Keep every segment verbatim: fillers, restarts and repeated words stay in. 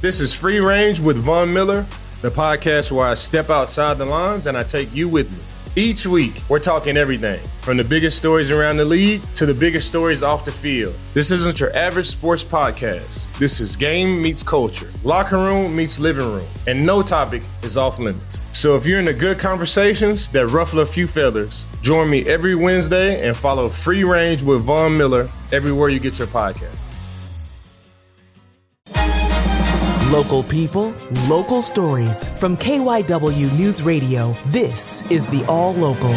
This is Free Range with Von Miller, the podcast where I step outside the lines and I take you with me. Each week, we're talking everything, from the biggest stories around the league to the biggest stories off the field. This isn't your average sports podcast. This is game meets culture, locker room meets living room, and no topic is off limits. So if you're into good conversations that ruffle a few feathers, join me every Wednesday and follow Free Range with Von Miller everywhere you get your podcast. Local people, local stories. From K Y W News Radio, this is the All Local.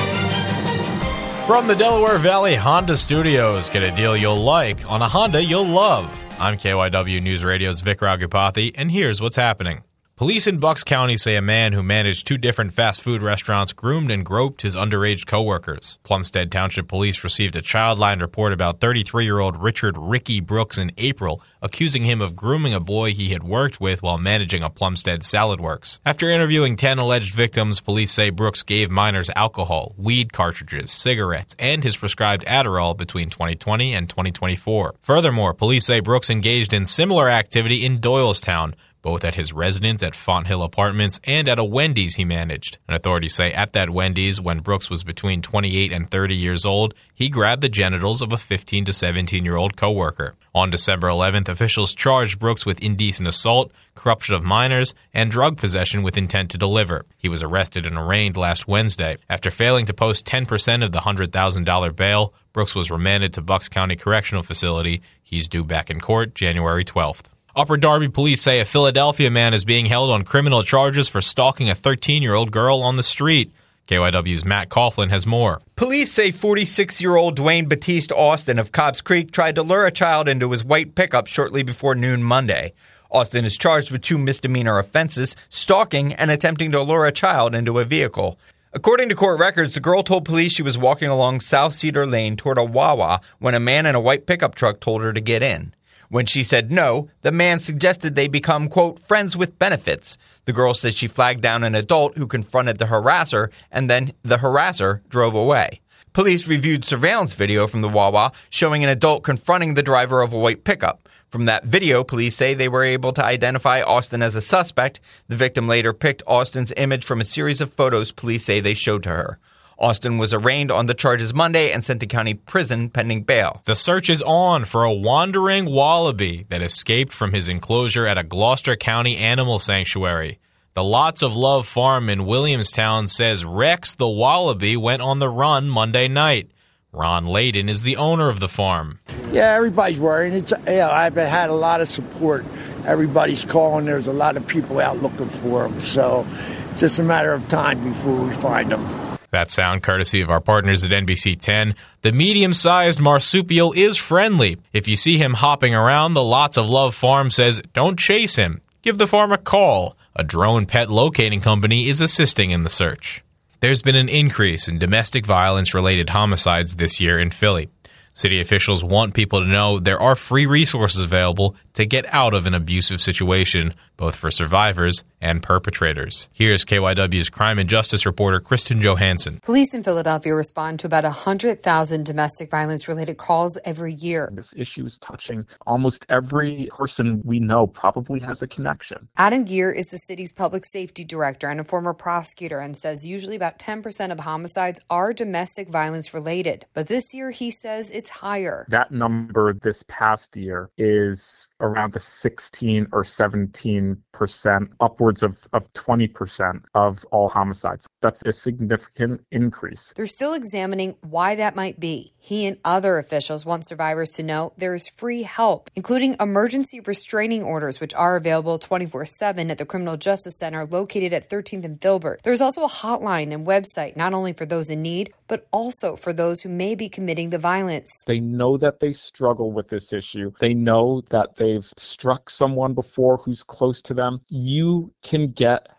From the Delaware Valley Honda Studios, get a deal you'll like on a Honda you'll love. I'm K Y W News Radio's Vic Ragupathy, and here's what's happening. Police in Bucks County say a man who managed two different fast food restaurants groomed and groped his underage coworkers. Plumstead Township Police received a child-line report about thirty-three-year-old Richard Ricky Brooks in April, accusing him of grooming a boy he had worked with while managing a Plumstead Salad Works. After interviewing ten alleged victims, police say Brooks gave minors alcohol, weed cartridges, cigarettes, and his prescribed Adderall between twenty twenty and twenty twenty-four. Furthermore, police say Brooks engaged in similar activity in Doylestown, both at his residence at Fonthill Apartments and at a Wendy's he managed. And authorities say at that Wendy's, when Brooks was between twenty-eight and thirty years old, he grabbed the genitals of a fifteen to seventeen-year-old coworker. On December eleventh, officials charged Brooks with indecent assault, corruption of minors, and drug possession with intent to deliver. He was arrested and arraigned last Wednesday. After failing to post ten percent of the one hundred thousand dollars bail, Brooks was remanded to Bucks County Correctional Facility. He's due back in court January twelfth. Upper Darby police say a Philadelphia man is being held on criminal charges for stalking a thirteen-year-old girl on the street. K Y W's Matt Coughlin has more. Police say forty-six-year-old Dwayne Batiste Austin of Cobbs Creek tried to lure a child into his white pickup shortly before noon Monday. Austin is charged with two misdemeanor offenses, stalking and attempting to lure a child into a vehicle. According to court records, the girl told police she was walking along South Cedar Lane toward a Wawa when a man in a white pickup truck told her to get in. When she said no, the man suggested they become, quote, friends with benefits. The girl says she flagged down an adult who confronted the harasser, and then the harasser drove away. Police reviewed surveillance video from the Wawa showing an adult confronting the driver of a white pickup. From that video, police say they were able to identify Austin as a suspect. The victim later picked Austin's image from a series of photos police say they showed to her. Austin was arraigned on the charges Monday and sent to county prison pending bail. The search is on for a wandering wallaby that escaped from his enclosure at a Gloucester County animal sanctuary. The Lots of Love Farm in Williamstown says Rex the wallaby went on the run Monday night. Ron Layden is the owner of the farm. Yeah, everybody's worrying. It's, yeah, I've had a lot of support. Everybody's calling. There's a lot of people out looking for them. So it's just a matter of time before we find them. That sound courtesy of our partners at N B C ten. The medium-sized marsupial is friendly. If you see him hopping around, the Lots of Love Farm says don't chase him. Give the farm a call. A drone pet locating company is assisting in the search. There's been an increase in domestic violence-related homicides this year in Philly. City officials want people to know there are free resources available to get out of an abusive situation, both for survivors and perpetrators. Here's K Y W's crime and justice reporter Kristen Johansson. Police in Philadelphia respond to about one hundred thousand domestic violence-related calls every year. This issue is touching almost every person we know probably has a connection. Adam Geer is the city's public safety director and a former prosecutor and says usually about ten percent of homicides are domestic violence-related. But this year, he says it's higher. That number this past year is around the sixteen or seventeen percent, upwards of, of twenty percent of all homicides. That's a significant increase. They're still examining why that might be. He and other officials want survivors to know there is free help, including emergency restraining orders, which are available twenty-four seven at the Criminal Justice Center located at thirteenth and Filbert. There's also a hotline and website, not only for those in need, but also for those who may be committing the violence. They know that they struggle with this issue. They know that they've struck someone before who's close to them. You can get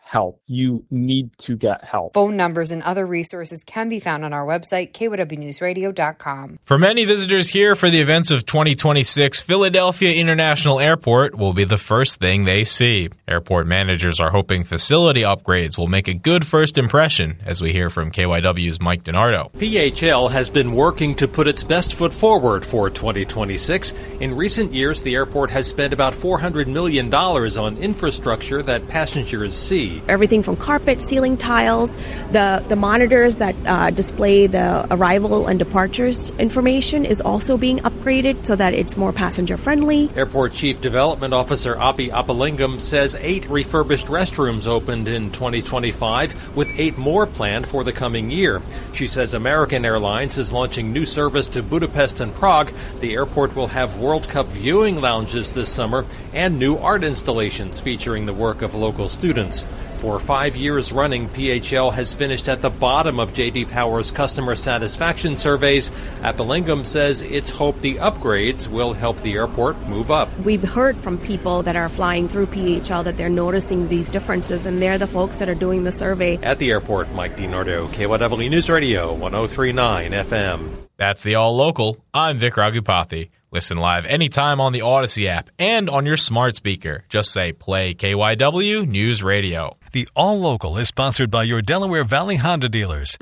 help. You need to get help. Phone numbers and other resources can be found on our website, K Y W news radio dot com. For many visitors here for the events of twenty twenty-six, Philadelphia International Airport will be the first thing they see. Airport managers are hoping facility upgrades will make a good first impression, as we hear from K Y W's Mike DiNardo. P H L has been working to put its best foot forward for twenty twenty-six. In recent years, the airport has spent about four hundred million dollars on infrastructure that passengers see. Everything from carpet, ceiling tiles, the, the monitors that uh, display the arrival and departures information is also being upgraded so that it's more passenger friendly. Airport Chief Development Officer Api Appalingam says eight refurbished restrooms opened in twenty twenty-five, with eight more planned for the coming year. She says American Airlines is launching new service to Budapest and Prague. The airport will have World Cup viewing lounges this summer and new art installations featuring the work of local students. For five years running, P H L has finished at the bottom of J D Power's customer satisfaction surveys. Appalingam says it's hoped the upgrades will help the airport move up. We've heard from people that are flying through P H L that they're noticing these differences, and they're the folks that are doing the survey. At the airport, Mike DiNardo, K Y W News Radio, one oh three point nine F M. That's the All Local. I'm Vic Raghupathy. Listen live anytime on the Odyssey app and on your smart speaker. Just say play K Y W News Radio. The All Local is sponsored by your Delaware Valley Honda dealers.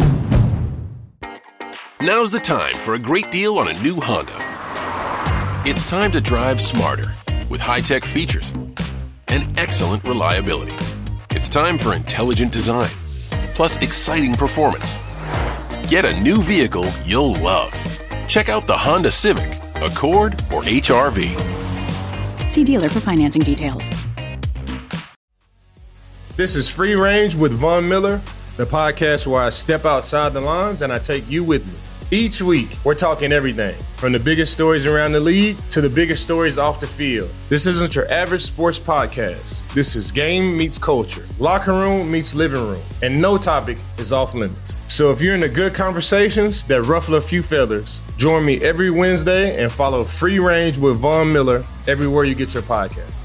Now's the time for a great deal on a new Honda. It's time to drive smarter with high-tech features and excellent reliability. It's time for intelligent design, plus exciting performance. Get a new vehicle you'll love. Check out the Honda Civic, Accord, or H R V. See dealer for financing details. This is Free Range with Von Miller, the podcast where I step outside the lines and I take you with me. Each week, we're talking everything from the biggest stories around the league to the biggest stories off the field. This isn't your average sports podcast. This is game meets culture, locker room meets living room, and no topic is off limits. So if you're into good conversations that ruffle a few feathers, join me every Wednesday and follow Free Range with Von Miller everywhere you get your podcast.